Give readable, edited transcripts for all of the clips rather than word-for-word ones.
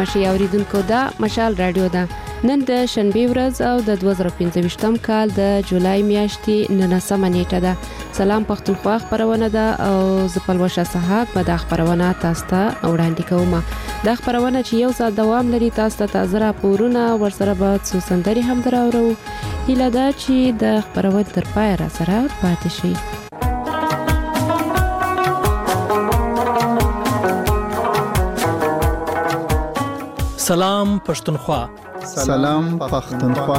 مشي اوریدونکو دا مشال رادیو ده. نن د شنبه ورځ او د 2015م کال د جولای میاشتې 9 نیټه ده. سلام پښتونخوا خبرونه ده او زپلوشه صحاک په د خبرونه تاسو ته وړاندې کوم. د خبرونه چې یو ساعت دوام لري تاسو ته تازه راپورونه ورسره به څو سندري هم دراوړو. هیله ده چې د خبرونه تر پای را سره پاتې شئ. سلام پښتونخوا. سلام پښتونخوا.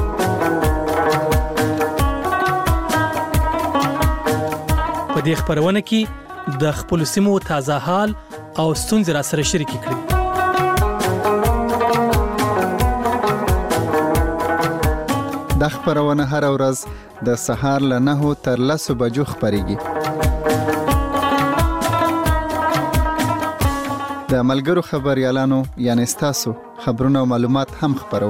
په دې خبرونه کې د خپل سیمو تازه حال او ستونزې را سره شریک کړي. د خبرونه هر ورځ د سهار له 9 تر 10 بجو خبريږي. د ملګرو خبريالانو یعنی تاسو خبرونه او معلومات هم خبرو.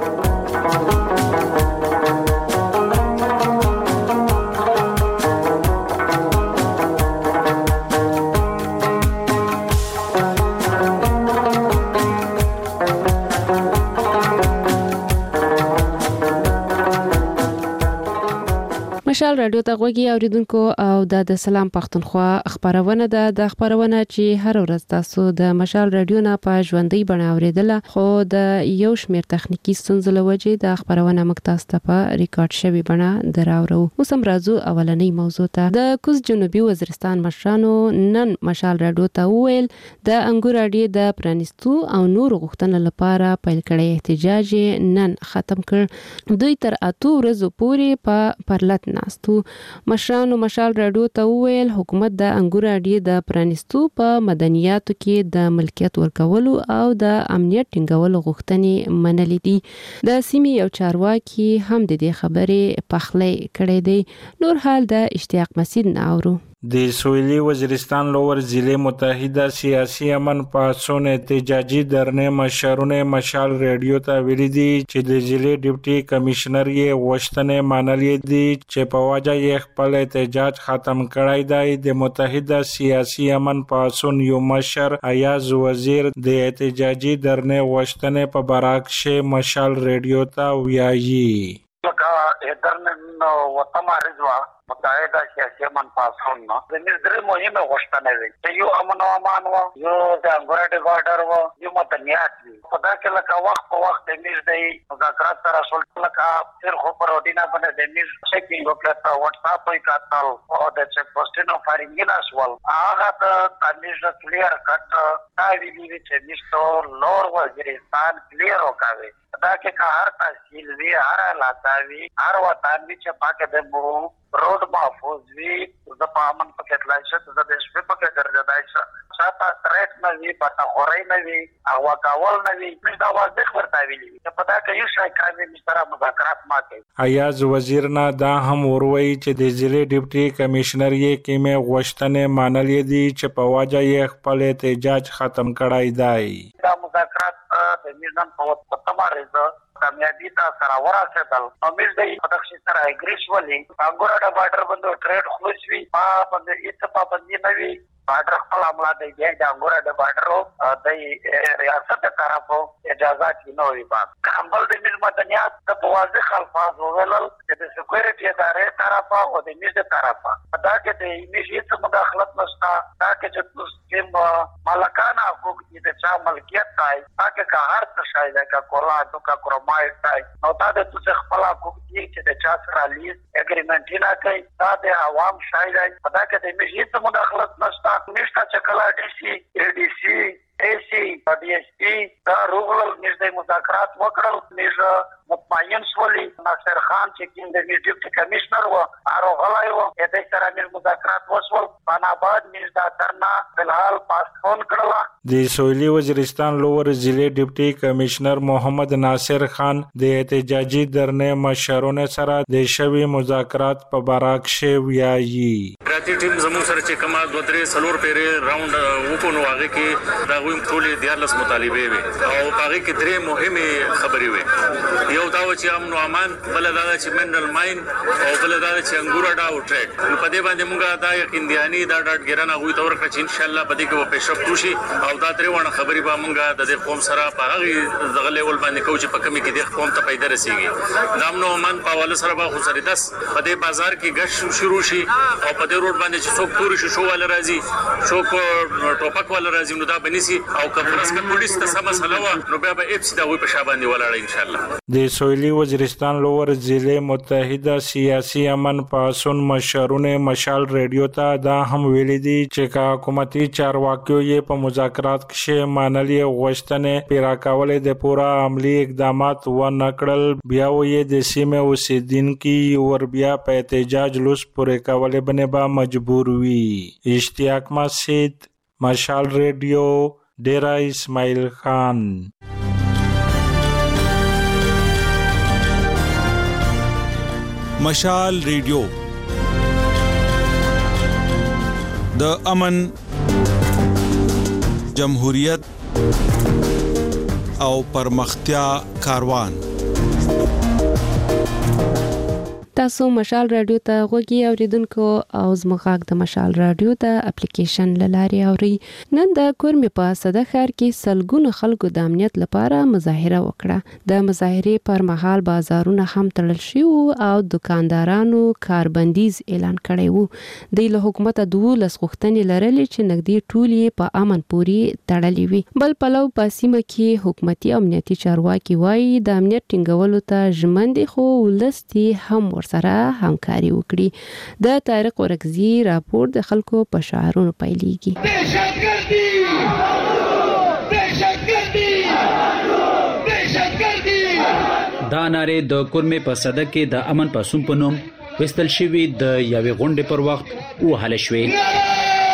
مشال رادیو ته غوږی اوریدونکو او د سلام پښتونخوا خبرونه ده. د خبرونه چې هر ورځ تاسو د مشال رادیو نه په ژوندۍ بڼه اوریدله خو د یو شمیر تخنیکی ستونزو لوجې د خبرونه مکتاسته په ریکارډ شوی بڼه دراوړو. اوس هم راځو اولنۍ موضوع ته. د کوز جنوبي وزیرستان مشرانو نن مشال رادیو ته وویل د انګور اډې د پرانیستو او نور غوښتنو لپاره پیل کړی احتجاج نن ختم کړ. دوی تر 8 ورځې پورې په پرلط ناستو. مشرانو مشال رادیو ته وویل حکومت د انګور اډې د پرانیستو په مدنیاتو کې د ملکیت ورکولو او د امنیت ټینګولو غوښتنې منلې دي. د سیمې یو چارواکي هم د دې خبرې پخلی کړی دی. نور حال د اشتیاق مسعود ناورو. د سویلی وزیرستان لور ضلع متحده سیاسي امن پاسون احتجاجي درنه مشرونه مشال رادیو ته ویلي دي چې د ضلع ډیپټي کمشنر یې غوښتنې منلې دي چې په وجه یې خپل احتجاج ختم کړی دی. د متحده سیاسي امن پاسون یو مشر ایاز وزیر د احتجاجي درنه غوښتنې په برعکس مشال رادیو ته ویایي. درنه وطمه رضوا متحده سیاسي امن پاسون نو د نظر مهمه غوښتنه وي چې یو امن او امان و یو د انګور ډیوارډر و یو مدنیات وي. په دا کې لکه وخت په وخت د میز دی مذاکرات سره شول لکه تر خو پروډینا باندې د میز چیکینګ وکړه واتس اپ وی کاتل او د چیک پوسټینو فارینګینا سوال هغه د میز کلیر کټ دا وی چې میستو لور وزیرستان کلیر وکاوي. دا کې که هر تحصیل وی هر علاقه وی هر وطن وی چې پاکه د مو روډ محفوظ وی د پامن پکې تلایشه د دې شپه پکې ګرځدایشه شاته ترټ نه وی پتا خورای نه وی او کاول نه وی دا واضح ورته ویلي چې پتا کې یو شای کار وی مستره مذاکرات ماته. ایاز وزیر نه دا هم وروي چې د ضلع ډیپټي کمشنر یې کیمه غوښتنې منلې دي چې په واجه یې خپل احتجاج ختم کړای دی. دا مذاکرات د میزان په تمارز کامیابی تا سره ورسېدل. امید دی په دغه سره اګریش ولې انګور ډیوارډر باندې ټریډ خلوص وی باندې اتفاق باندې نه وی بارډر خپل عمله دی د انګور ډیوارډر د ریاست طرفو اجازه نه وی پات خپل د میز مدنیات په واضح الفاظ وویل چې د سکیورټي ادارې طرفه او د میز طرفه دا کې د میز مداخلت نشته. دا کې چې کوم مالکانه حقوق دي د چا ملکیت دی هغه که هر څه شای ده کا کولا تو کا کرومای دی نو دا د څه خپل حقوق دي چې د چا سره لیز اګریمنټ نه کوي دا د عوام شای دی. دا کې د میز مداخلت نشته. نشته چې کله ډي سي اي ډي سي ایسی ډي اس پی دا روغل نږدې مذاکرات وکړل. نږدې مطمئن شولي ناصر خان چې کوم د ډیپټي کمشنر و هغه غلای و د سره د مذاکرات وشول. پناباد نږدې درنا بلحال پاسپون کړل. د سویلی وزیرستان لور ضلع ډیپټي کمشنر محمد ناصر خان د احتجاجي درنه مشرونه سره د شوی مذاکرات په برعکس ویایي. راتی ټیم زموږ سره چې کما 2-3 سلور پیری راوند وکونو هغه کې دا ویم ټولې 14 مطالبه وي او هغه کې درې مهمه خبرې وي. یو دا چې امن او امان، بل دا چې منرل ماين، او بل دا چې انګور ډاو ټریډ. نو په دې باندې موږ دا یقین دیانی دا ډاټ ګرانه غوي تور کړ چې ان شاء الله په دې کې به پیشرفت وشي او دا درې ونه خبرې به موږ د دې قوم سره په هغه دغه لیول باندې کوو چې په کمی کې د قوم ته پیدا رسیږي. دا امن او امان په حواله سره به خو سره 10 په دې بازار کې غش شروع شي او په دې روډ باندې چې څوک پوری شو ول راځي، څوک ټوپک ول راځي، نو دا بنسي او کفرس کې پولیس ته سم مسله و نو بیا به اپس دا وي په شاباندې ولاړ ان شاء الله. د سویلی وزیرستان لوور ضلع متحده سیاسي امن پاسون مشرونه مشال ریډیو ته دا هم ویلي دي چې کا حکومتي چارواکیو یې په مذاکرات کې مانلي غوښتنې پیرا کولې د پورا عملی اقدامات و نکړل، بیا وې د سیمه اوسیدونکو ور بیا په احتجاج لوس پورې کولې باندې با مجبور وي. اشتیاق مسجد، مشال ریډیو، ډیرا اسماعیل خان. مشال ریډیو د امن، جمهوریت او پرمختیا کاروان. تاسو مشال رادیو ته غوږی اوریدونکو او زموږ د مشال رادیو د اپلیکیشن لاري اوري. نن د کورمې په صده ښار کې سلګونو خلکو د امنیت لپاره مظاهره وکړه. د مظاهرې پر مهال بازارونه هم تړل شوي او دکاندارانو کاربندیز اعلان کړی وو. د له حکومت 12 غوښتنې لرلې چې نږدې ټولې په امن پوري تړلې وي. بل پلو په سیمه کې حکومتي امنیتي چارواکي وایي د امنیت ټینګولو ته ژمن دي، خو ولستي هم سره همکاري وکړي. د طارق ورکزي راپور د خلکو په شعارونو پیلېږي. دا ناره د کورمې په صده کې د امن پاسون په نوم وستل شوی د یوې غونډې پر وخت وهله شوې.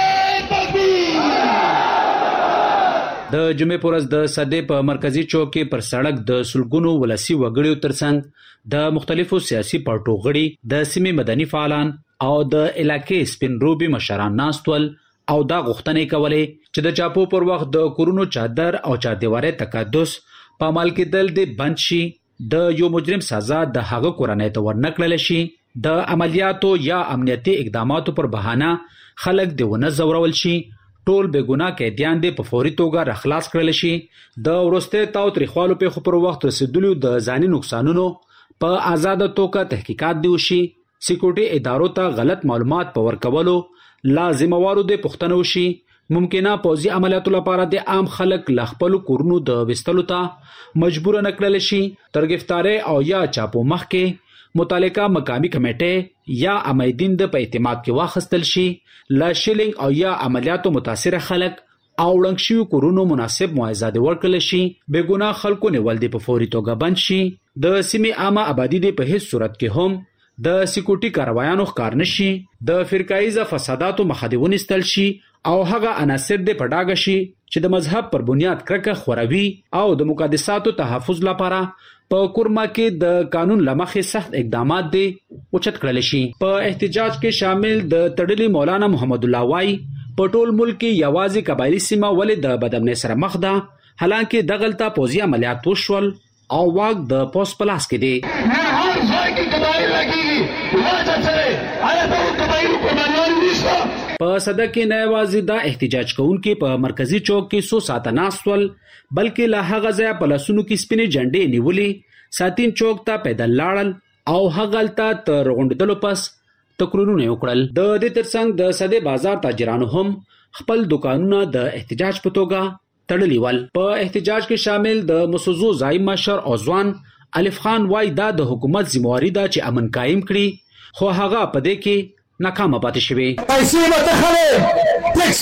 د جمعې پر ورځ د صدې په مرکزی چوک کې پر سړک د سلګونو ولسی وګړیو ترڅنګ د مختلفو سیاسي پارټو غړي، د سیمې مدني فعالان او د علاقې سپین روبي مشران ناستول او دا غوښتنې کولې چې د چاپو پر وخت د کورونو چادر او چاردیوارې تقدس په عمل کېدل د بند شي، د یو مجرم سزا د هغه کورنۍ ته ورنکړل شي، د عملیاتو یا امنیتي اقداماتو پر بهانه خلک د ونه زورول شي، ټول بے ګناه قیدیان دې په فوري توګه راخلاص کړل شي، د ورسته تاو تاریخوالو په خبر وخت رسیدلو د ځاني نقصانونو په آزاد توګه تحقیقات دی وشي، سکیورټي ادارو ته غلط معلومات په ورکولو لازموارو د پښتنو شي، ممکنه پوزي عملیاتو لپاره د عام خلک لخپل کورونو د وستلو ته مجبور نکړل شي، ترګفتاره او یا چاپو مخ کې متعلقه مقامی کمیټه یا امیدین د په اعتماد کې واخستل شي، لا شیلینګ او یا عملیاتو متاثر خلک او لنګشي کورونو مناسب معاوضه ورکړل شي، بے ګناه خلکو نیول دي په فوري توګه بند شي، د سیمې عامه آبادی د په هیڅ صورت کې هم د سکیورټي کاروایانو ښکار نشي، د فرقایي فساداتو مخه دې ونیستل شي او هغه عناصر دې په ډاګه شي چې د مذهب پر بنیاد کرکه خوروي او د مقدساتو تحفظ لپاره په کورما کې د قانون لمخې سخت اقدامات دي اوچت کړل شي. په احتجاج کې شامل د تړلي مولانا محمد الله وای په ټول ملک کې یوازې قبایلی سیمه ولې د بدامنۍ سره مخ ده، حالانکه دغلطه پوزي عملیات وشول او واګ د پوس پلاس کې دي. هر ځای کې قبایل لګي راځي سره آیا ته قبایل په باندې نشته. په صده کې نه یوازې د احتجاج کوونکو په مرکزی چوک کې 100 ساعت ناستول، بلکې لا هغه ځای په لاسونو کې سپینې جنډې نیولې، ساتین چوک ته پیدل لاړل او هغلته تر غونډدلو پس تقریرونه وکړل. د دې ترڅنګ د صدې بازار تاجرانو هم خپل دکانونه د احتجاج په توګه تړلي ول. په احتجاج کې شامل د مسوزو زایم مشر او ځوان الف خان وای دا د حکومت ذمہواری ده چې امن قائم کړي، خو هغه په دې کې ناکام پاتې شوی. پیسې متخله، ټیکس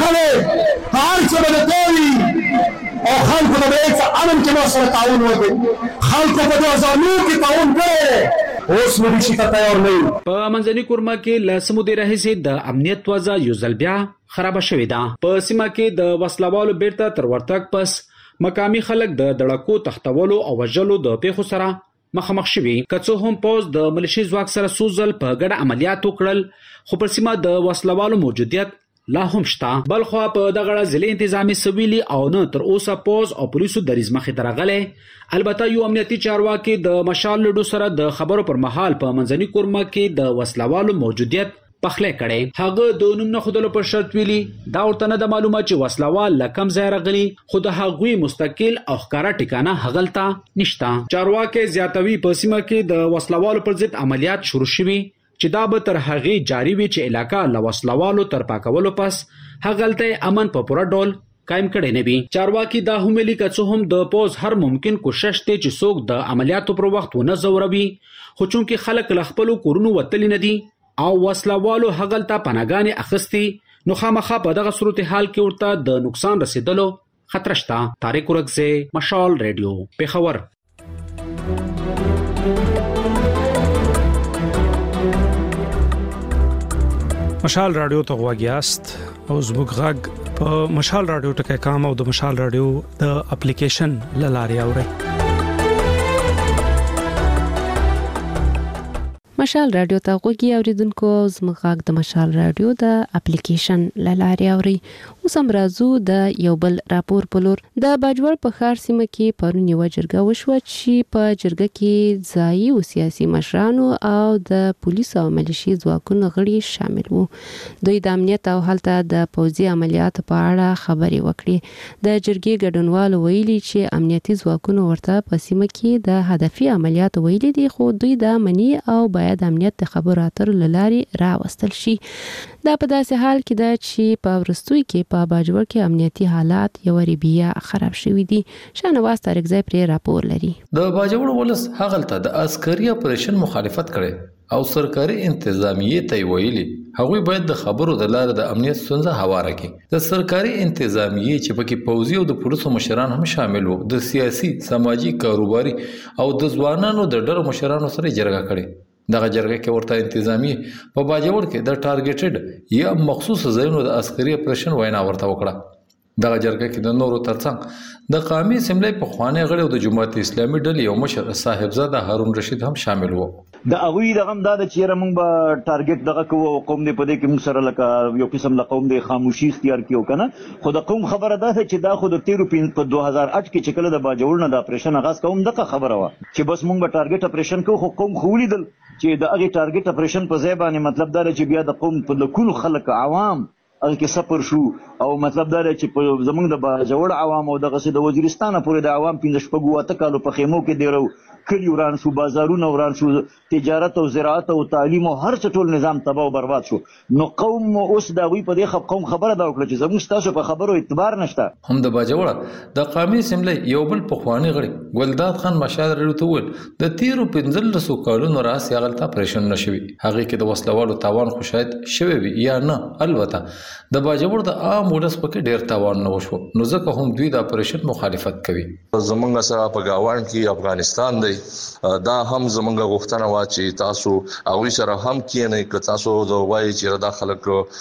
متخله، هر څه به دوی او خلکو ته هیڅ امن کې ما سره تعاون وکړي، خلکو په 2009 کې تعاون کړی، اوس مې شي ته تیار نه یم. په منځني کورما کې لاسمو د راهسي د امنیت وضع یو ځل بیا خراب شوې ده. په سیمه کې د وسلوالو بیرته تر ورتګ پس مقامی خلک د دړکو تختولو او وژلو د پیښو سره مخامخ شوي، که څه هم پوز د ملیشي ځواک سره سوزل په ګډه عملیات وکړل، خو پر سیمه د وسلوالو موجودیت لا هم شته. بل خو په دغه ضلع انتظامی سویلي او نه تر اوسه پوز او پولیسو دریز مخې ته راغلي. البته یو امنیتي چارواکي د مشال لډو سره د خبرو پر مهال په منځني کورما کې د وسلوالو موجودیت پخله کړي. هغه د نوم نه خودلو پر شرط ویلي دا ورته نه د معلومه چې وسلوال لکم ځای راغلي، خو د هغوی مستقل او ښکارا ټکانه هغلته نشته. چارواکي زیاتوي په سیمه کې د وسلوالو پر ضد عملیات شروع شوي چې دا به تر هغې جاری وي چې علاقه له وسلوالو تر پاکولو پس هغلته امن په پوره ډول قائم کړي نه وي. چارواکي دا هم ویلي که څه هم د پوز هر ممکن کوشش ته چې څوک د عملیاتو پر وخت ونه زوروي، خو چونکې خلک له خپلو کورونو وتلی نه دي او وسلوالو هغلته پناهګانې اخیستي، نو خامخا په دغه صورتحال کې ورته د نقصان رسیدلو خطر شته. طارق ورکزی، مشال ریډیو، پیښور. مشال رادیو ته غواګیاست او زموږ غږ په مشال رادیو ټکی کام او د مشال رادیو د اپلیکیشن لاري اوري. مشال رادیو ته غوږی اوریدونکو، زموږ غږ د مشال رادیو د اپلیکیشن لاري اوري. اوس هم راځو د یو بل راپور په لور. د باجوړ په ښار سیمه کې پرون یو جرګه وشوه چې په جرګه کې ځایي او سیاسي مشرانو او د پولیسو او ملیشي ځواکونو غړي شامل وو. دوی د امنیت او هلته د پوځي عملیاتو په اړه خبرې وکړې. د جرګې ګډونوالو ویلي چې امنیتي ځواکونو ورته په سیمه کې د هدفي عملیاتو ویلي دي، خو دوی د منی او باید د امنیت د خبرو اترو لاري راوستل شي. دا په داسې حال کې ده چې په ورستوي کې په باجوړ کې امنیتي حالات یو ریبیا خراب شوي دي. شانواز طارقزی پرې راپور لري. د باجوړ ولس هغلته د عسکري اپریشن مخالفت کړي او سرکاري انتظامیه ته ویلي هغوی باید د خبرو د لارې د امنیت ستونزه هواره کړي. د سرکاري انتظامیه چې پکې پوځي او د پولیسو مشران هم شامل وو، د سیاسي، سماجی، کاروباري او د ځوانانو د ډلو مشرانو سره جرګه کړي. دغه جرګه کې ورته انتظامی په باجوړ کې د ټارګټډ یا مخصوص ځایونو د عسکري اپریشن وینا ورته وکړه. دغه جرګه کې د نورو ترڅنګ د قومي اسمبلی په خواني غړي او د جماعت اسلامي ډلې یو مشر صاحبزاده هارون رشید هم شامل وو. د هغوی د غم دا چې موږ به ټارګټ دغه کوو او قوم دې په دې کې موږ سره لکه یو قسم له قوم د خاموشي اختیار کیو کنه. خو د قوم خبره ده چې دا خو د 13 په 2008 کې چې کله د باجوړ نه د اپریشن آغاز کوم دغه خبره و چې بس موږ به ټارګټ اپریشن کوو، خو قوم خو ولیدل چې د هغه ټارګټ اپریشن په ځای باندې مطلب دا چې بیا د قوم په لکونو خلک عوام هغه کې سفر شو او مطلب دا چې په زمونږ د باجوړ عوام او دغه د وزیرستان پورې د عوام 15 کالو په خیمو کې دیرو کلی وران شو، بازارونه وران شو، تجارت او زراعت او تعلیم او هر څه ټول نظام تباہ او برباد شو. نو قوم اوس دا وی په دې قوم خبره دا وکړه چې زموږ تاسو په خبرو اعتبار نشته. هم د باجوړ د قومي اسمبلی یو بل پخوانی غړي ګلداد خان مشال ریډیو ول د 13 کالونو راس یغلتا اپریشن نشوي. هغه کې د وسلوالو تاوان خو شاید شوی وي یا نه، البته د باجوړ د عام ولس پکې ډیر تاوان نه وشو، نو ځکه هم دوی د اپریشن مخالفت کوي. زمونږ سره په گاوان کې افغانستان دی، دا هم زمونږ غوښتنه وا چې تاسو هغوی سره هم کینئ، که تاسو وایي چې دا خلک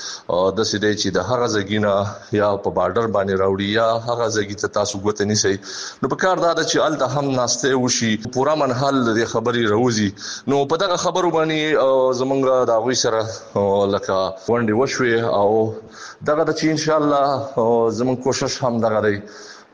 داسې دی چې د هغه ځایګي یا په بارډر باندې راوړي یا هغه ځایګي ته تاسو ګوته نیسئ، نو په کار دا ده چې هلته هم ناستې وشي، پوره منحل د خبرې راوځي. نو په دغه خبرو باندې زمونږ د هغوی سره لکه ونډې وشوې او دغه ده چې انشاءالله زمونږ کوشش هم دغه دی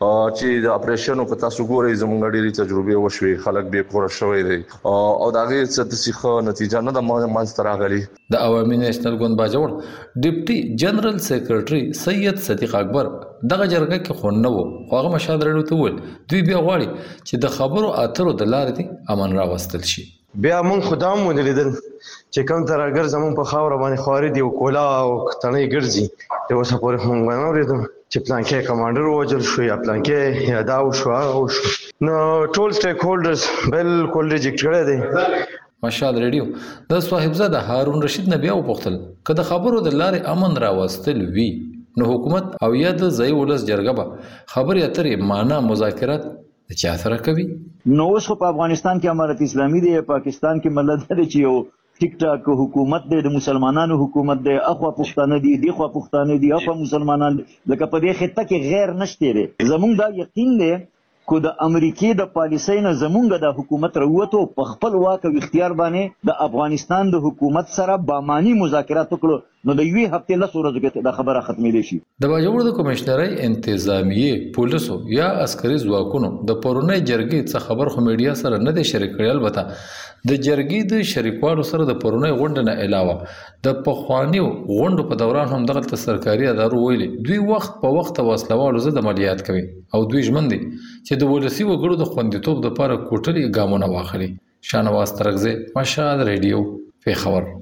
چې د اپریشنو په تاسو ګورئ زموږ ډېرې تجربې وشوې، خلک بې کوره شوی دی او د هغې څه داسې ښه نتیجه نه ده منځته راغلې. د عوامي نیشنل ګوند باجوړ ډیپټي جنرال سیکرټري سید صدیق اکبر دغه جرګه کې خو نه وو، خو هغه مشال ریډیو ته وویل دوی بیا غواړي چې د خبرو اترو د لارې دې امن راوستل شي. بیا مونږ خو دا هم ولیدل چې کوم ترهګر زموږ په خاوره باندې خواري دي او کولا او تڼۍ ګرځي، تر اوسه پورې مونږ ونه اورېدل چې پلانکې کمانډر ووژل شو یا پلانکې یا دا وشو هغه وشو. نو ټول سټیک هولډرز بالکل ریجیکټ کړی دی. مشال ریډیو د صاحبزاده هارون رشید نه بیا وپوښتل که د خبرو د لارې امن راوستل وي نو حکومت او یا د ځایي ولس جرګه به خبرې اترې معنا مذاکرات د چا سره کوي. نو اوس په افغانستان کې امارت اسلامي دی، پاکستان کې ملت دی چې یو ټیک ټاک حکومت دی، د مسلمانانو حکومت دی، اخوا پښتانه دي، دیخوا پښتانه دي، اخوا مسلمانان دي، لکه په دې خطه کې غیر نشته دی. زمونږ دا یقین دی کو د امریکای د پالیسۍ نه زمونږ د حکومت راووتو په خپل واک او اختیار باندې د افغانستان د حکومت سره بامانی مذاکرات وکړو نو د یوې هفتې لس ورځو کې دا خبره ختمېدلی شي. د باجوړ د کمشنرۍ انتظامیه پولیسو یا عسکري ځواکونو د پرونی جرګې څخه خبر خو میډیا سره نه دی شریک کړی. البته د جرګې د شریکوالو سره د پرونی غونډې نه علاوه د پخوانیو غونډو په دوران هم دغه سرکاري ادارو ویلي دوی وخت په وخت وسلوالو ضد عملیات کوي او دوی ژمن دي چې د ولسي وګړو د خوندیتوب لپاره کوټلي ګامونه واخلي. شانواز ترغزی، مشال ریډیو، پیښور.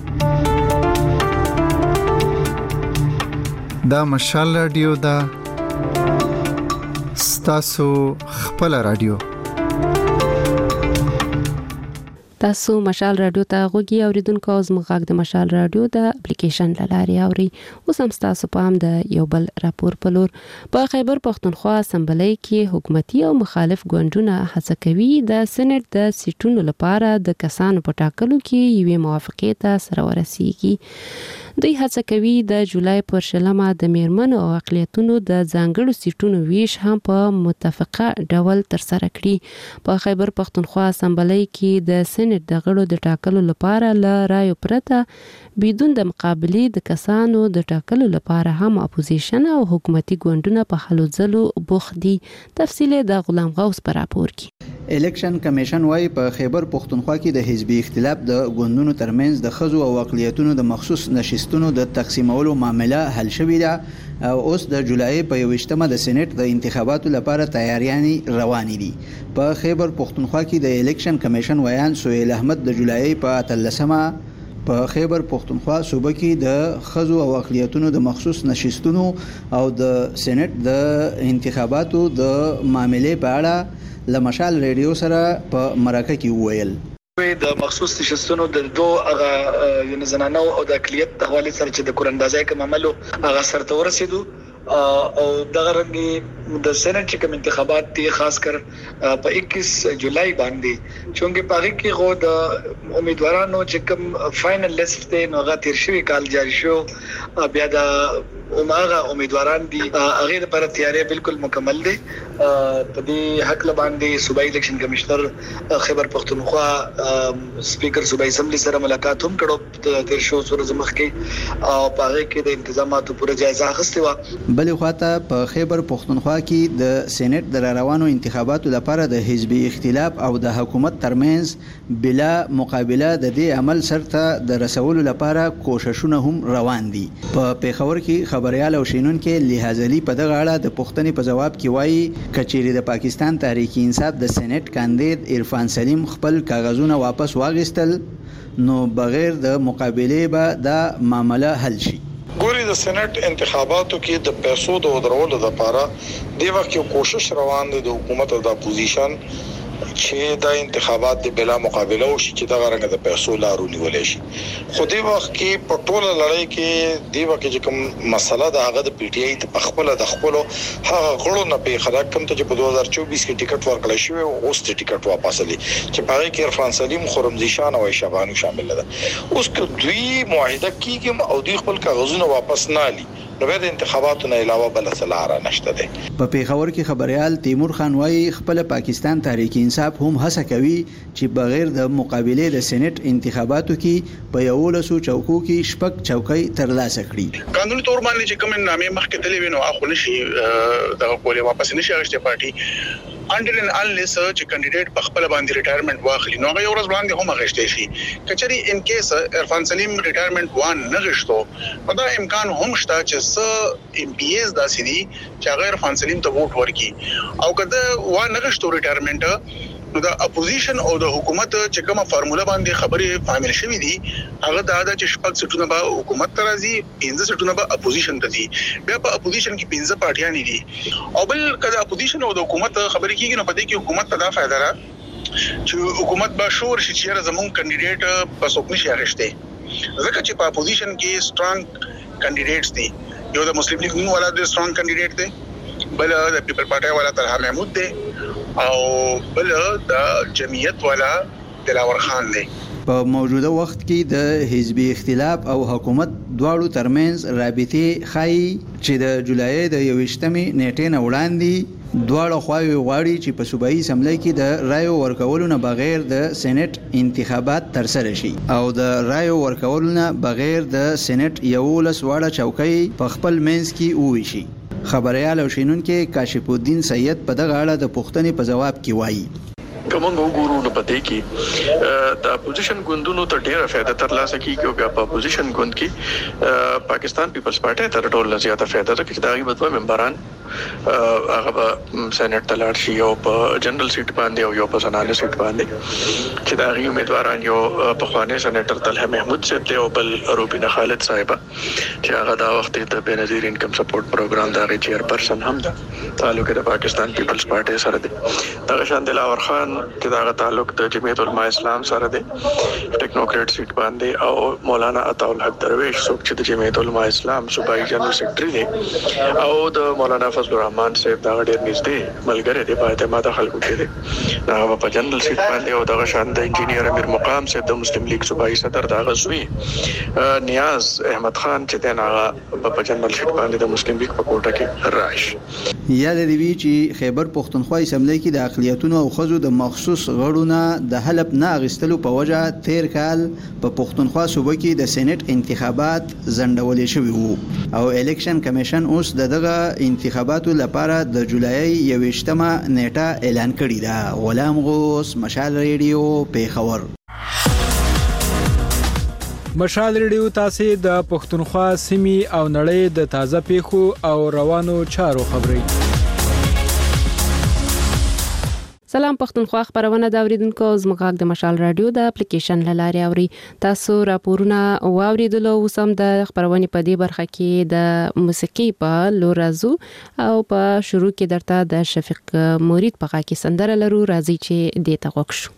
دا مشال رادیو دا ستاسو خپل رادیو. تاسو مشال رادیو ته غوږی اوریدونکو او زموږ د مشال رادیو د اپلیکیشن لاري اوري. اوس هم تاسو په هم د یو بل راپور په لور په خیبر پښتونخوا اسمبلی کې حکومتي او مخالف ګوندونه هڅه کوي د سېنات د سیټونو لپاره د کسانو په ټاکلو کې یوې موافقې ته سره ورسیږي. دوی هڅه کوي د جولای پر شلمه د میرمنو او اقلیتونو د ځانګړو سیټونو ویش هم په متفقه ډول ترسره کړي. په خیبر پښتونخوا اسمبلی کې د سېنات د غړو د ټاکلو لپاره ل رایو پرته بدون د مقابلې د کسانو د ټاکلو لپاره هم اپوزیشن او حکومتي ګوندونه په هلو ځلو بوخت دي. تفصیل د غلام غوث پر راپور کې. الیکشن کمیشن وايي په خیبر پښتونخوا کې د حزبي اختلاف د ګوندونو ترمنځ د خزو او اقلیتونو د مخصوص نشستونو د تقسیمولو معاملې حل شوې ده او اوس د جولای په 28مه د سېنات د انتخاباتو لپاره تیاریانې روانې دي. په خیبر پښتونخوا کې د الیکشن کمیشن ویان سهیل احمد د جولای په 13مه په خیبر پښتونخوا صوبه کې د خزو او اقلیتونو د مخصوص نشستونو او د سېنات د انتخاباتو د معاملې په اړه لمشال ریډیو سره په مرکه کې وویل. د مخصوص نشستونو د دوه زنانو او د اقلیت د حواله سره چې د کوراندازۍ کوم عملو هغه سره ورسېدو او دغه رنګي د سېنات چې کوم انتخابات دي خاص کر په 21 جولای باندې چونګې پاره کې غو د امیدوارانو چې کوم فائنل لیست دی نو هغه تیر شوی کال جاری شو بیا د عمره امیدواران دي هغه لپاره تیاری بالکل مکمل دي. په دې حق باندې صوبایي الیکشن کمشنر خیبر پښتونخوا سپیکر صوبایي اسمبلی سره ملاقات هم کړو تیر شو ورځ مخکې او په هغه کې د انتظاماتو پوره جایزه اخیستې و. بلې خواته په خیبر پښتونخوا کې د سېنات د روانو انتخاباتو لپاره د حزبي اختلاف او د حکومت ترمنځ بلا مقابله د دې عمل سره د رسولو لپاره کوششونه هم روان دي. په پیښور کې خبريال او شینونکو لحاظ علي په دغه اړه د پښتنې په جواب کې وایي کچېری د پاکستان تحریک انصاف د سېنات کاندید عرفان سلیم خپل کاغذونه واپس واغستل نو بغیر د مقابله به د معاملې حل شي. ګوري د سېنات انتخاباتو کې د پیسو د ودرولو لپاره د وخت یو کوشش روان دی د حکومت او د اپوزیشن چې د انتخابات د بلا مقابله او شي چې د غرنګ د پیسو لارو نیولې شي. خو د وخت کې په ټوله لړۍ کې د وخت چې کوم مسله د هغه د پی ټی آی د خپل هغه غړو نه په خلاف کوم ته چې په 2024 کې ټیکټ ورکړل شو او اوس ټیکټ واپس لې چې په هغه کې عرفان سلیم خرمزي شان او شبانو شامل ده. اوس که دوی معاهده کیږي او دوی خپل کاغذونه واپس نه لي نو د انتخاباتو نه علاوه بل څه لار نشته ده. په پیښور کې خبريال تیمور خان وايي خپل پاکستان تحریک انصاف هم هڅه کوي چې بغیر د مقابله د سېنات انتخاباتو کې په یو لسو چوکو کې شپږ چوکۍ ترلاسه کړي. قانوني تور باندې چې کوم نامې مخکې تللی وینو اخو نشي د کولې واپس نشي اغشته پارټي انډر ان انلیس چې کینډیډیټ په خپل باندې ریټایرمنټ واخلي نو هغه ورځ باندې هم غشته شي. کچري ان کیس عرفان سلیم ریټایرمنټ وان نه غشتو دا امکان هم شته چې س ام پی ایس داسې دي چې هغه عرفان سلیم ته ووټ ورکړي او کله وان نه غشتو ریټایرمنټ نو د اپوزیشن او د حکومت چې کومه فارموله باندې خبرې فامیل شوې دي هغه دا چې شپږ سټونه به حکومت ترازي 15 سټونه به اپوزیشن ته دي. بیا په اپوزیشن کې 15 پارټیان دي او بل کله اپوزیشن او د حکومت خبرې کیږي نو په دې کې حکومت ته دا فائدہ را چې حکومت به شور شي چې زمون کینډیډیټ په څوک نشي اغشته ځکه چې په اپوزیشن کې سترونګ کینډیډیټس دي. یو د مسلم لیگ نون والا د سترونګ کینډیډیټ دی بل د پیپل پارټي والا طلحه محمود دی او بل د جمعیت والا دلاور خان دی. په موجوده وخت کې د حزبي اختلاف او حکومت دواړو ترمنځ رابطې خای چې د جولای د 28مې نیټې نه وړاندې دواړه خواوې غواړي چې په صوبایي اسمبلی کې د رایو ورکولو نه بغیر د سېنات انتخابات ترسره شي او د رایو ورکولو نه بغیر د سېنات 11 واړه چوکۍ په خپل منځ کې وویشي. خبريال او شینونکو کاشف الدین سید په دغه اړه د پوښتنې په جواب کې وایي کومه وګورو نو پدې کې د اپوزیشن ګوندونو ته ډیره فائدہ ترلاسه کیږي او په اپوزیشن ګوند کې پاکستان پیپلز پارټي تر ټولو زیاته فائدہ ده چې داغي بدوه ممبران هغه په سېنات تلار شي او په جنرال سیټ باندې او یو په زنانه سیټ باندې چې داغي امیدواران یو په خواني سېنیټر طلحه محمود صاحب ته او بل روبینه خالد صاحب چې هغه دا وخت د بنظیر انکم سپورټ پروګرام دغه چیرپرسن هم ده تعلق د پاکستان پیپلز پارټي سره ده. دغه شان دلاور خان چې دا تعلق د جمعیت العلماء اسلام سره دی ټیکنوکریټ سیټ باندې او مولانا عطا الحق درویش څوک چې د جمعیت العلماء اسلام صوبایي جنرال سیکریټری دی او د مولانا فضل الرحمن صاحب دا ډېر نږدې ملګری دی په اعتماد خلکو کې دی دا په جنرال سیټ باندې او دغه شان د انجینیر امیر مقام صاحب د مسلم لیگ صوبایي صدر دا غزوی نیاز احمد خان چې دا په جنرال سیټ باندې د مسلم لیگ په کوټه کې راشي. یاد دی چې خیبر پښتونخوا اسمبلی کې د اقلیتونو او خزو د مخصوص غړونه د حلب نه اغستلو په وجه تیر کال په پښتونخوا صوبه کې د سېنات انتخابات ځنډول شوي وو او الیکشن کمیشن اوس دغه انتخاباتو لپاره د جولای 21مه نیټه اعلان کړې ده. غلام غوث، مشال ریډیو، پیښور. مشال ریډیو تاسو د پښتونخوا سیمې او نړۍ د تازه پیښو او روانو چارو خبري. سلام پښتونخوا خبرونه دا اوریدونکو زموږ د مشال رادیو د اپلیکیشن لاري اوري تاسو راپورونه واوریدلو وسم د خبرونه په دې برخه کې د موسیقي په لورازو او په شروع کې درته د شفیق مرید په کې سندره لرو راځي چې دې ته وښو.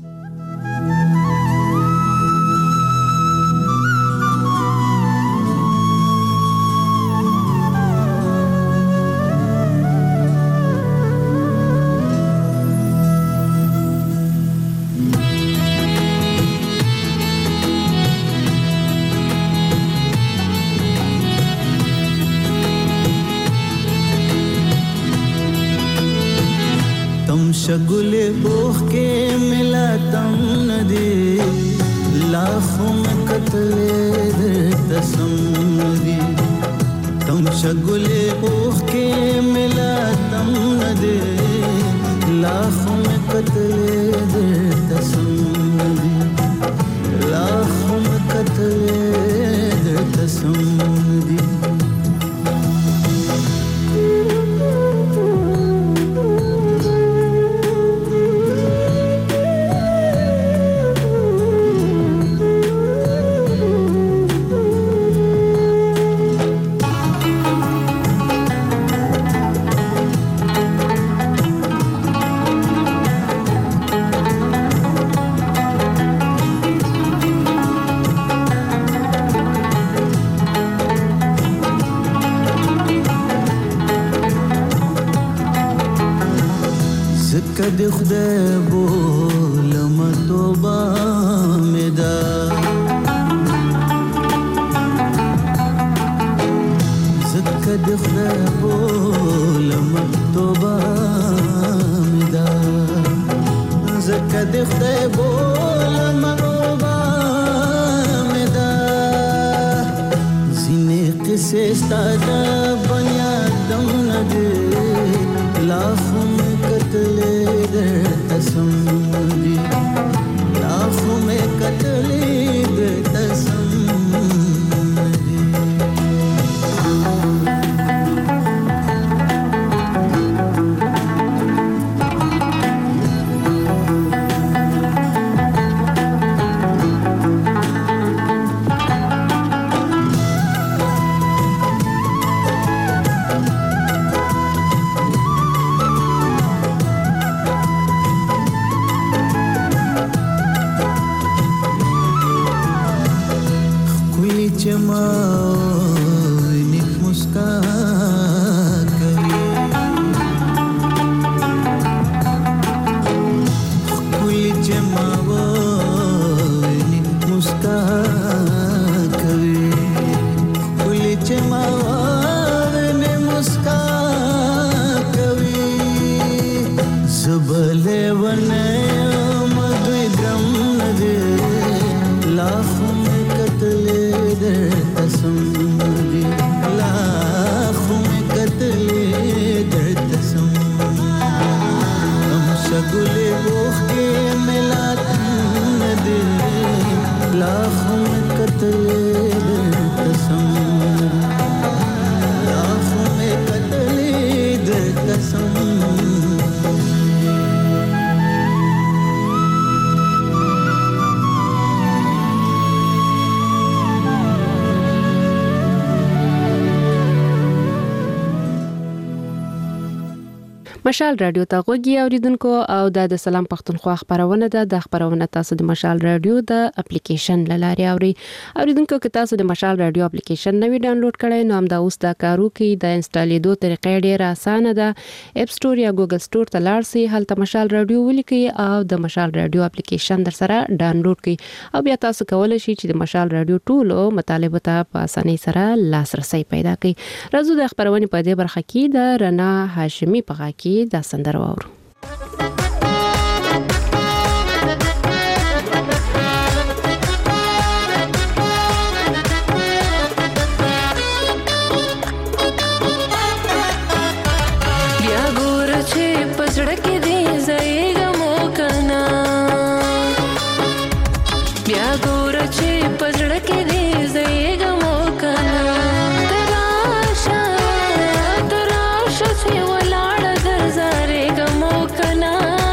शगुले बोख के मिला तम नदी लाखों में कतले तसम नदी तम शगुले बोख के मिला तम नदी लाखों में कतले तसम नदी लाखों में कतले तसम नदी د خدای بولم توبه مې ده زکه د خدای بولم توبه مې ده زکه د خدای بولم توبه مې ده ځینې قصې ستا د بنیادم نه دي لاخو مې کتلې تسم دی لاخو میں کتلی دے تسم دی مشال رادیو ته غوږی اوریدونکو او د سلام پښتونخوا خبرونه ده. د خبرونه تاسو د مشال رادیو د اپلیکیشن لاري اوریدونکو که تاسو د مشال رادیو اپلیکیشن نوی ډاونلوډ کړئ نو هم دا اوس د کارو کې د انسټالیدو طریقې ډیره اسانه ده. اپ سټور یا ګوګل سټور ته لاړ شئ، هلته مشال رادیو ولیکئ او د مشال رادیو اپلیکیشن در سره ډاونلوډ کړئ او بیا تاسو کولای شئ چې د مشال رادیو ټولو مطالبه ته په اسانۍ سره لاسرسي پیدا کړئ. راځو د خبرونه په دې برخه کې د رنا هاشمي په غا کې دا سندره واورو. بیا ګور چې پزړه کې دې زېګه مو کنا، بیا ګور چې پزړه کې دې زېګه مو کنا، تراشه چې ولاړ درځاره ګمو کنا،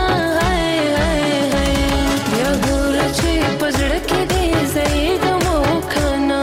بیا ګور چې پزړه کې دې زېګه مو کنا.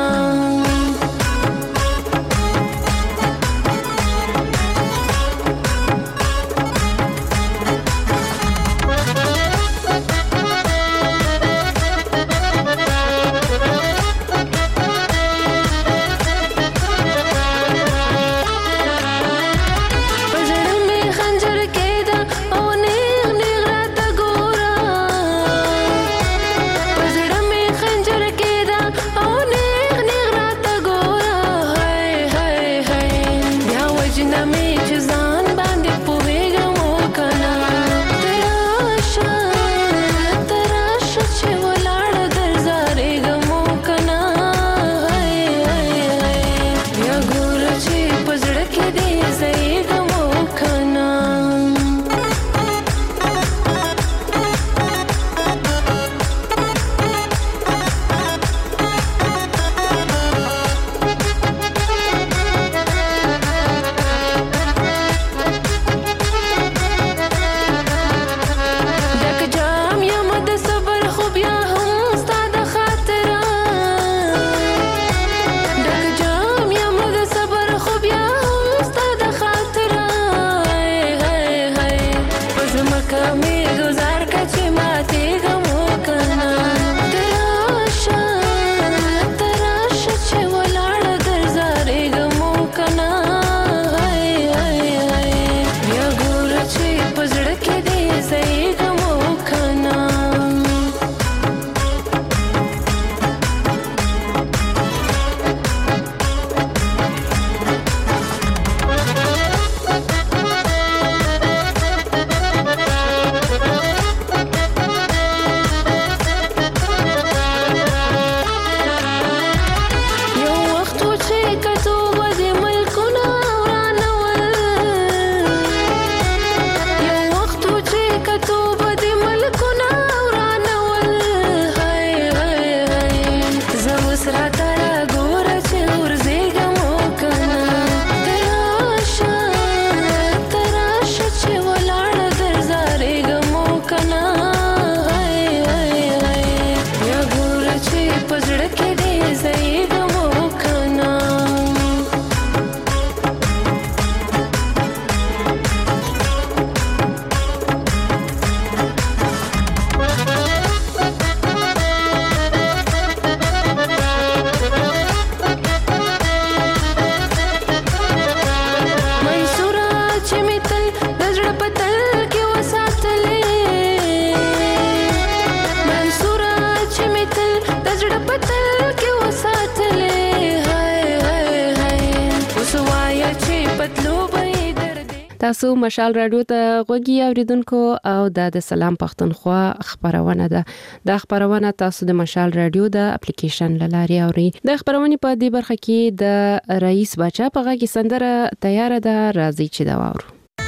تاسو مشال رادیو ته غوږی اوریدونکو او د سلام پښتونخوا خبرونه ده. د خبرونه تاسو د مشال رادیو د اپلیکیشن لاري اوري. د خبرونه په دې برخه کې د رئیس بچا په غږی سندره تیار ده، راځي چې دا واورو.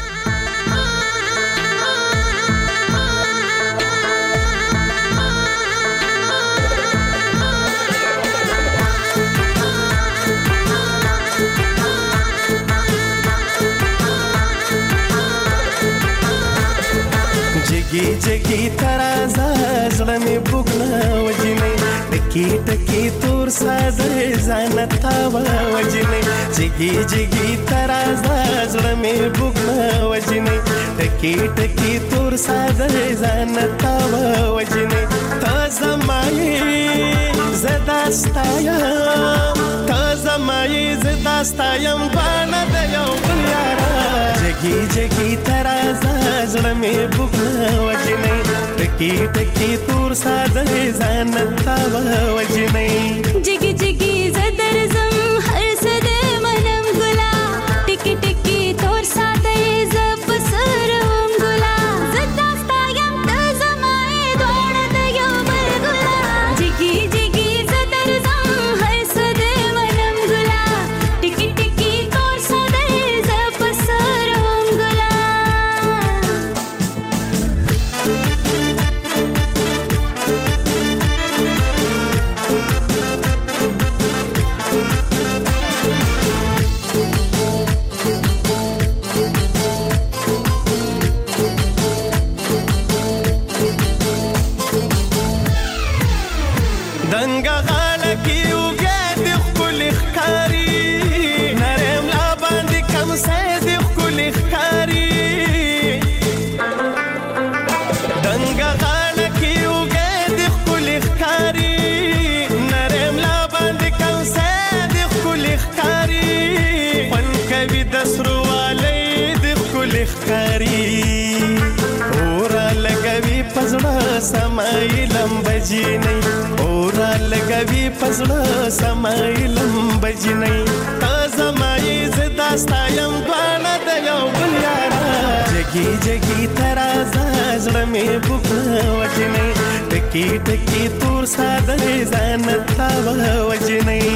जगी जगी तराजा जड़ा में बुगना वजने टकी टकी तो تور ساده زانتا وجنې جګي جګي ترازا زړه مې بوګنا وجنې ټکی ټکی تور ساده زانتا وجنې تا زمای زداستایا تا زمای زداستایم باندې د یو یارا جګي جګي ترازا زړه مې بوګنا وجنې ټکی ټکی تور ساده زانتا وجنې جګي جګي زدر زم هر سده منم ګلا ټکی ټکی تور ساده زپ سرم ګلا زداستا یم د زمای دوړ د یو بل ګلا جګي جګي زدر زم هر سده منم ګلا ټکی ټکی تور ساده زپ سرم ګلا دنګا غاړه کې وګه د خپل ښکاری نرم لا باندې کم سې د خپل ښکاری دنګا غاړه کې وګه د خپل ښکاری نرم لا باندې کم سې د خپل ښکاری پن کوي د سرواله د خپل ښکاری اورا لګوي پزړه سمایلم بجینې اورا لګوي پزړه سمایلم بجینې تا زمای زداستایم باندې د یو بل یارا جګي جګي ترازا زړه مې بوګنا وجنې ټکی ټکی تور ساده زانتا وجنې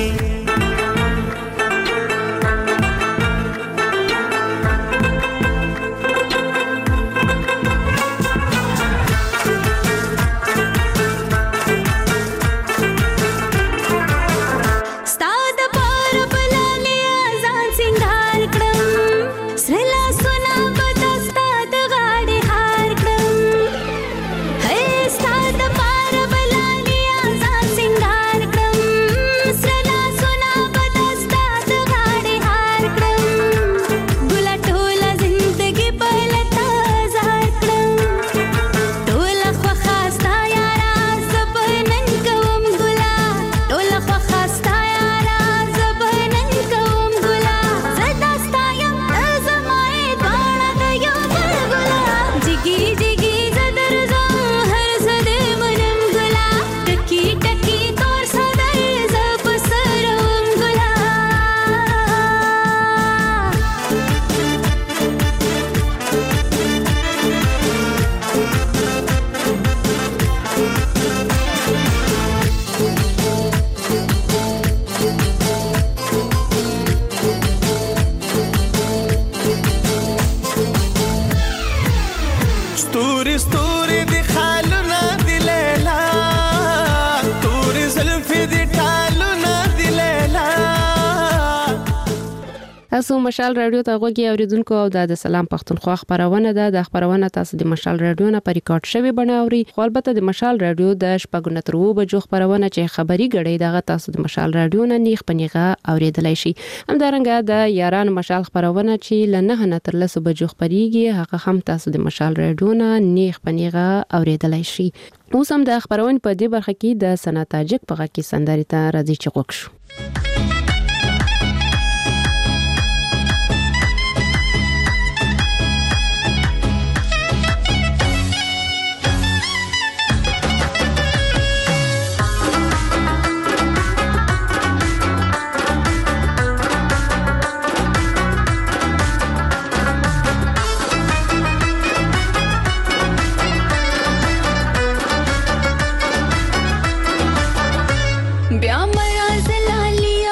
تاسو مشال رادیو ته غوږی اوریدونکو او د سلام پښتونخوا خبرونه ده د خبرونه تاسو د مشال رادیو نه په ریکارډ شوی بڼه اوري خو البته د مشال رادیو د شپږ تر 2 بجو خبرونه چې خبري غړي دغه تاسو د مشال رادیو نه نیغ پنیغه اوریدلای شي همدارنګه د یاران مشال خبرونه چې لنه تر 10 بجو خبريږي هغه هم تاسو د مشال رادیو نه نیغ پنیغه اوریدلای شي اوس هم د خبرونه په دې برخه کې د سنا تاجک په غږ کې سندري ته راځي چې وښو بیا مرا زلالیا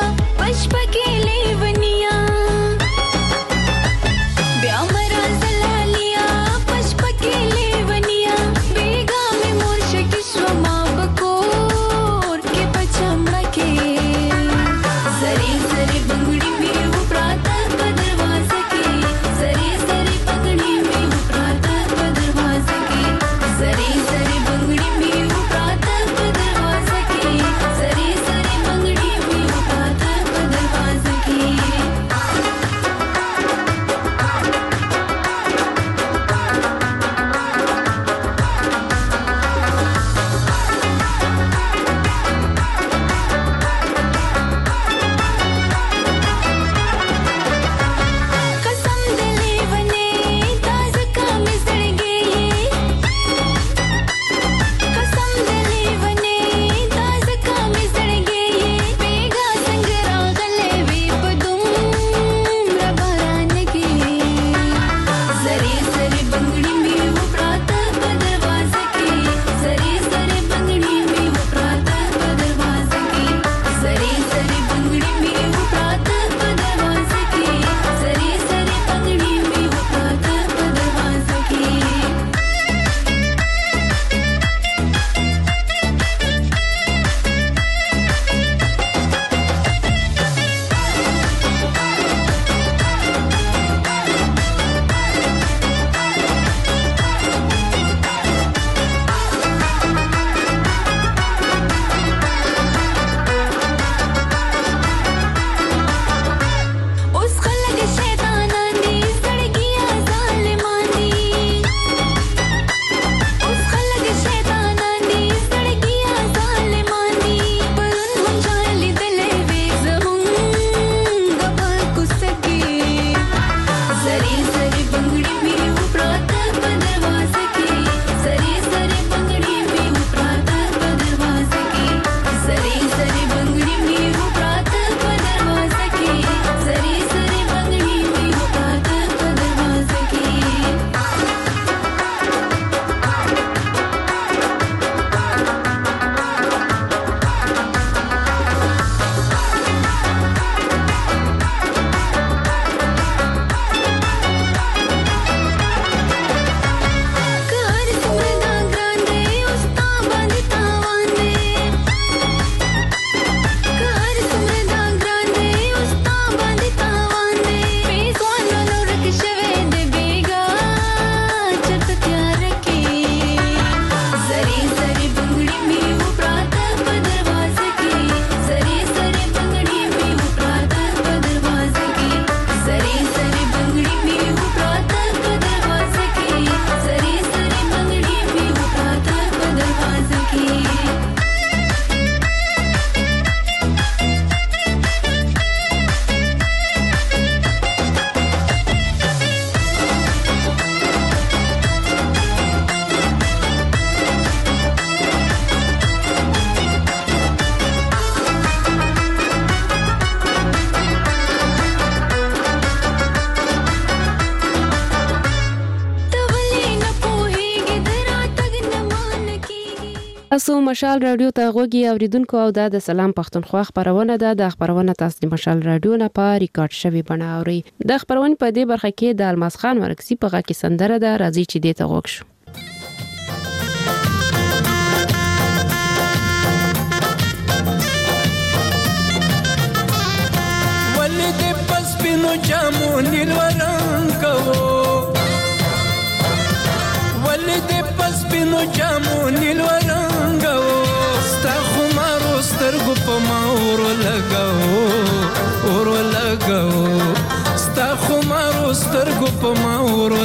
تاسو مشال رادیو ته غوږی اوریدونکو او د سلام پښتونخوا خبرونه ده. د خبرونه تاسو د مشال رادیو نه په ریکارډ شوی بڼه اوري. د خبرونه په دې برخه کې د الماس خان ورکسي په غا کې سندره ده. راځي چې دې ته غوږ شو. ولید پس بینو جامو نیل ورنګو ولید پس بینو جامو نیل ورنګو ستا خمارو سترګو په ما اور لګاو ستا خمارو سترګو په ما اور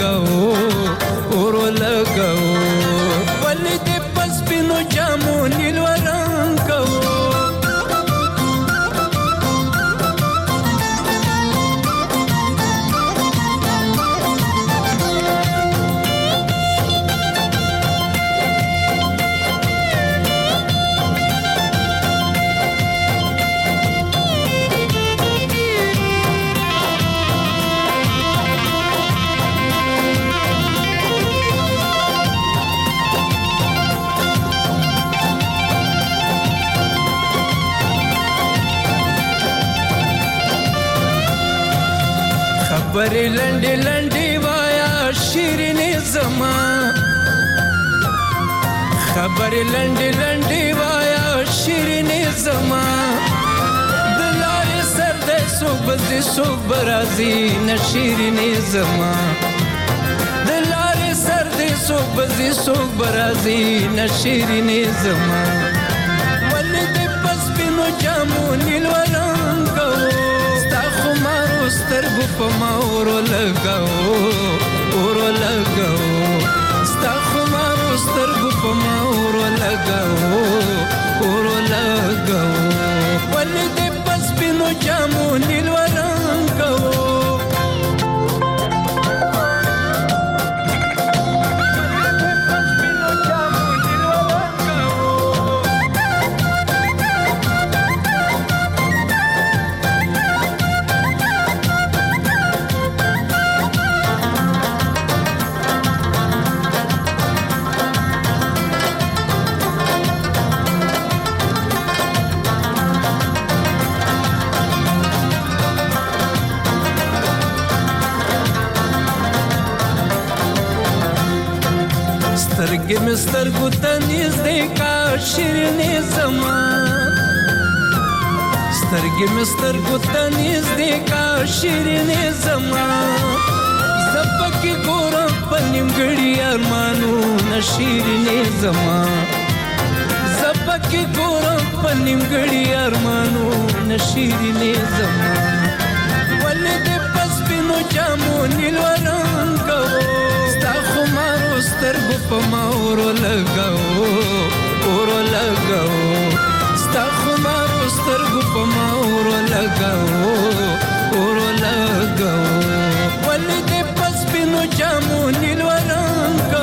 لګاو ولید پس بینو جامو نیل ورنګو خبرې لنډې لنډې وایا شیرینې زما خبرې لنډې لنډې وایا شیرینې زما د لارې سر دی څوک به ځي څوک به راځي نه شیرینې زما د لارې سر دی څوک به ځي څوک به راځي نه شیرینې زما ولې دې په سپینو جامو نیل ورنګو ستا خمارو سترګو په ما اور لګاو ستا خمارو سترګو په ما اور لګاو ولې دې په سپینو جامو نیل ورنګو سترګې مې سترګو ته نږدې کا شیرینې زما سترګې مې سترګو ته نږدې کا شیرینې زما زه پکې ګورم په نیمګړي ارمانونه شیرینې زما زه پکې ګورم په نیمګړي ارمانونه شیرینې زما ولې دې په سپینو جامو نیل ورنګو ستا خمارو سترګو په ما اور لګاو ستا خمارو سترګو په ما اور لګاو ولې دې په سپینو جامو نیل ورنګو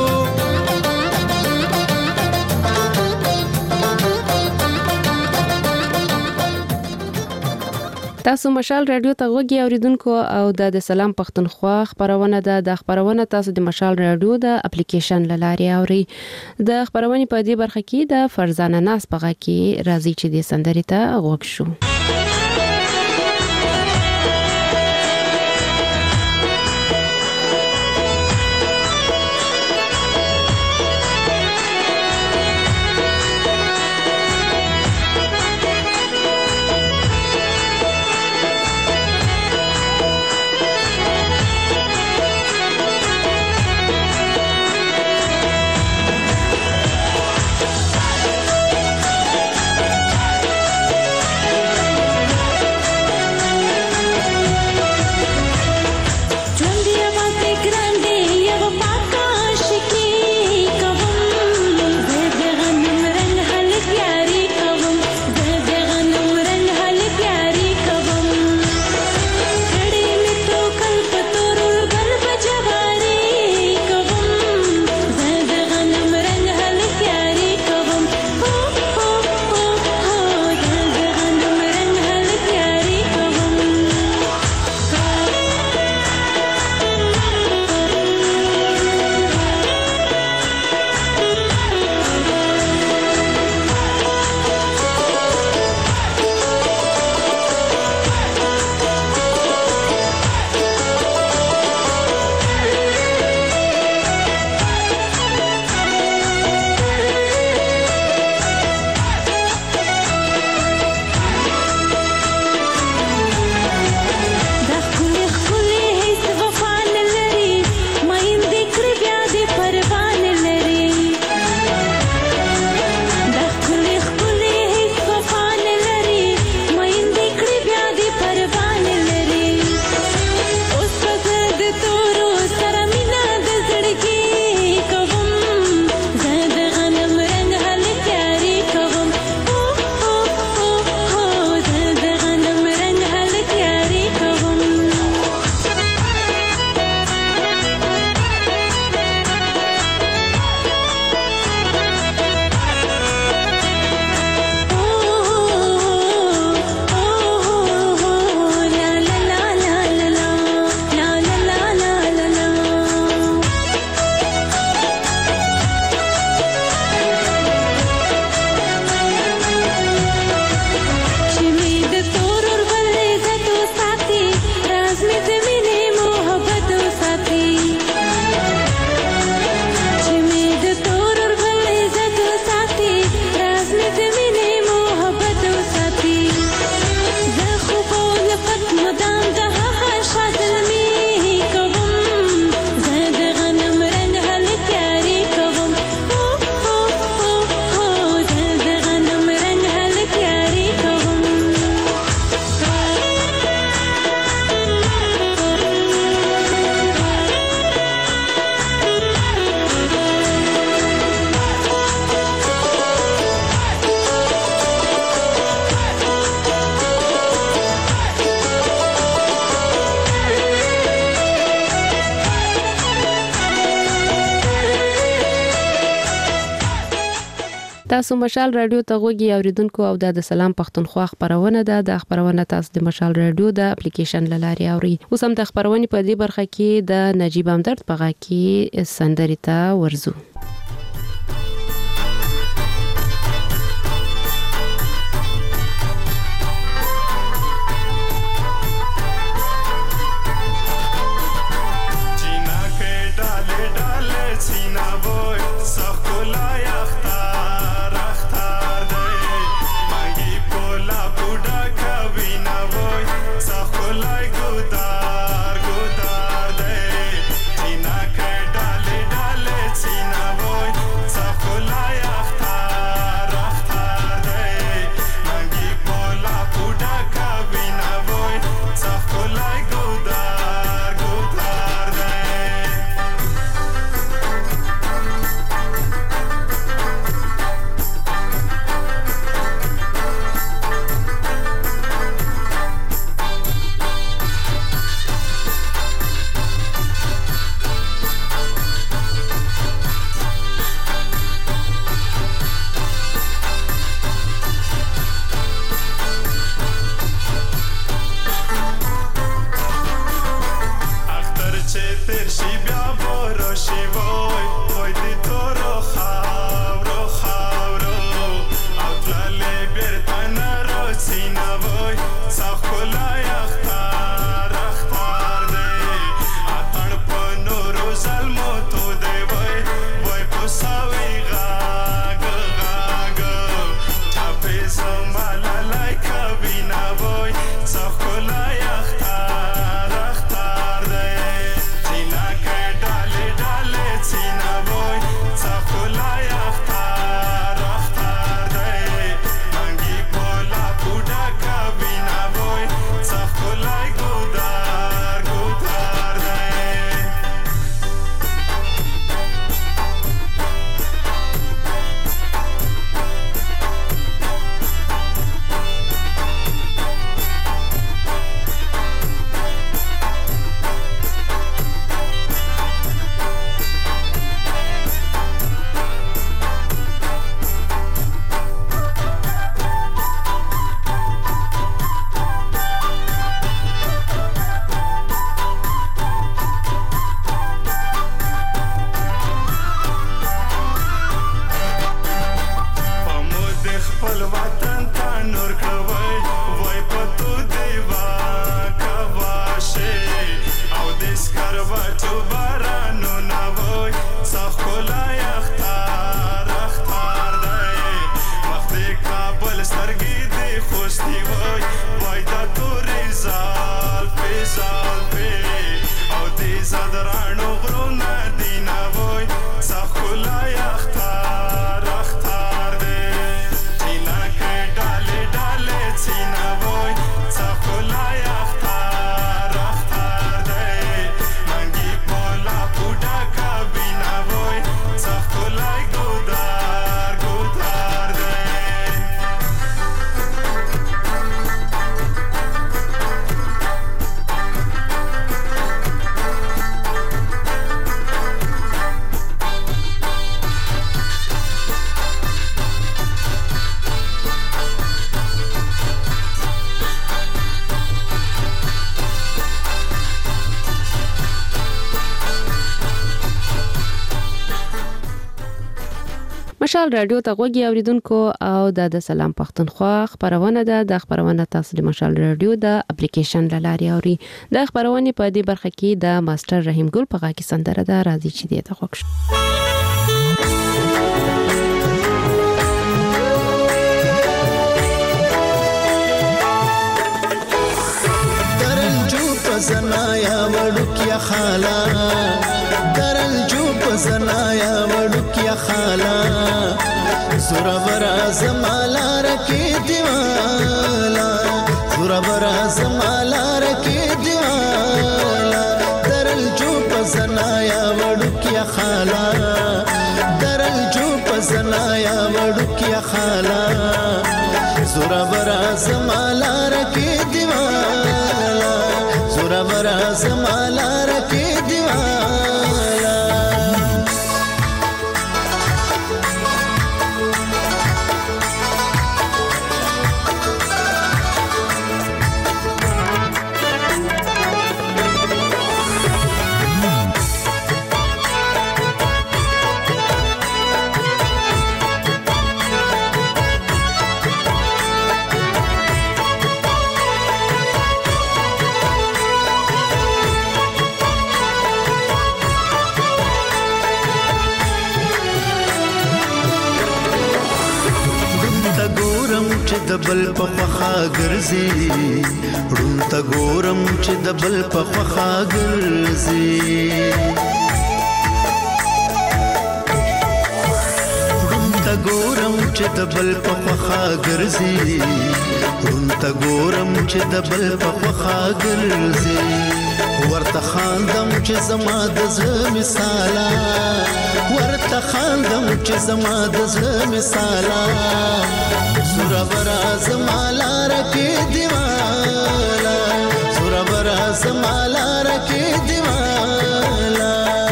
تاسو مشال رادیو ته غوږی اوریدونکو او د سلام پښتونخوا خبرونه ده. د خبرونه تاسو د مشال رادیو د اپلیکیشن لاري اوري. د خبرونه په دې برخه کې د فرزانه ناس پغه کې راځي چې د سندري ته غوږ شو. تاسو مشال رادیو ته غوږی اوریدونکو او د سلام پښتونخوا خبرونه ده. د خبرونه تاسو د مشال رادیو د اپلیکیشن لاري اوري. اوس هم د خبرونه په دې برخه کې د نجیب همدرد په غا کې سندري ته ورزو. مشال رادیو ته غوږی اوریدونکو او د سلام پښتونخوا خبرونه ده. د خبرونه تاسو د مشال رادیو د اپلیکیشن لاري اوري. د خبرونه په دې برخه کې د ماستر رحیم ګل په غا کې سندره ده. راځي چې دې ته خوښ زنایا وړوکیا خالا درل جو زنایا وړوکیا خالا زورا برا زمالا رکی دیوالا زورا برا زمالا رکی دیوالا درل جو زنایا وړوکیا خالا درل جو زنایا وړوکیا خالا زورا برا زمالا رکی دیوالا زورا برا زمالا رکی دیوالا د بل په خوا ګرځي ړوند ته ګورم چې د بل په خوا ګرځي ړوند ته ګورم چې د بل په خوا ګرځي ړوند ته ګورم چې د بل په خوا ګرځي ورته خاندم چې زما د زړه مثالا ورته خاندم چې زما د زړه مثالا سورا برا زما لار کې دیوالا سورا برا زما لار کې دیوالا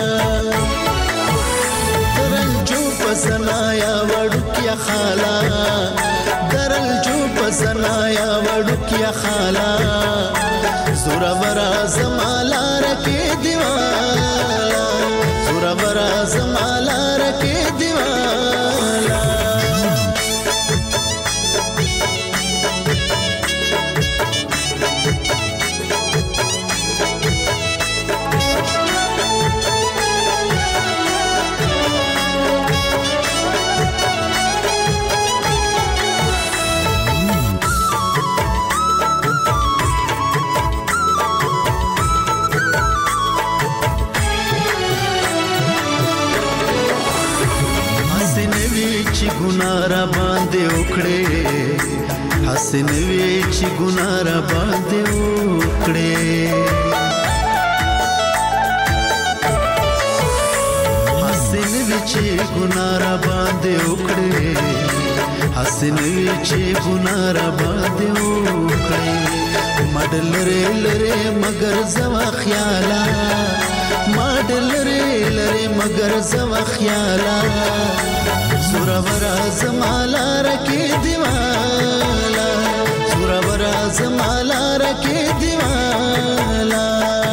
درنجو پسنایا وړکیا خالا درنجو پسنایا وړکیا خالا سورا برا زما لار کې دیوالا سورا برا زما لار کې دیوالا ګنارا باندې وکړې حسن وی چې ګنارا باندې وکړې حسن وی چې ګنارا باندې وکړې حسن وی چې ګنارا باندې وکړې مډل لري مگر زما خیالا مډل لري مگر زما خیالا سورا برا زما لار کې دیوالا سورا برا زما لار کې دیوالا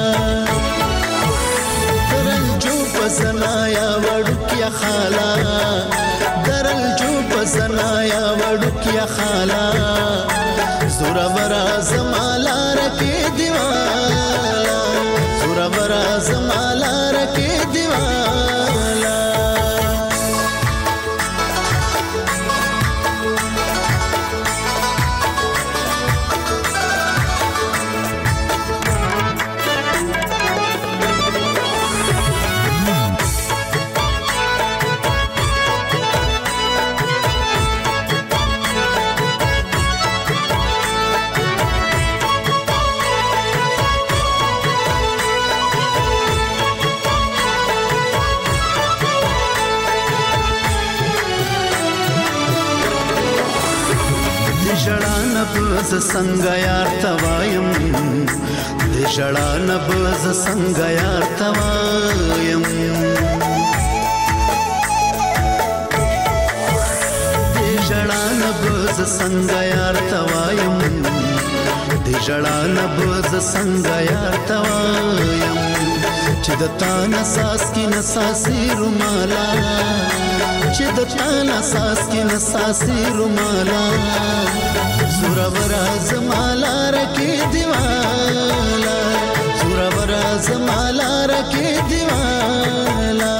درنجو پسنایا وړکیا خالا درنجو پسنایا وړکیا خالا سورا برا زما لار کې دیوالا سورا برا زما لار کې دیوالا ز څنګه یار توایم د ژړا نبض څنګه یار توایم د ژړا نبض څنګه یار توایم د ژړا نبض څنګه یار توایم چې د تان اساس کې نساسي رومالا چې د تان اساس کې نساسي رومالا سورا برا زما لار کې دیوالا سورا برا زما لار کې دیوالا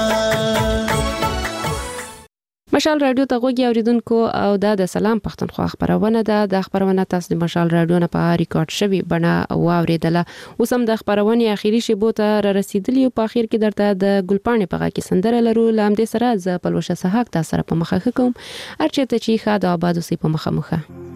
مشال رادیو ته غوږی اوریدونکو او د سلام پښتونخوا خبرونه ده د خبرونه تاسو د مشال رادیو نه په ریکارډ شوی بڼه واوریدله اوس هم د خبرونه اخیری شیبو ته رسیدلی او په اخر کې درته د ګلپانې په غا کې سندره لرو لامدې سره ز پلوشه سحاق تاسو سره په مخه کوم ارچته چې خاله آباد اوسې په مخه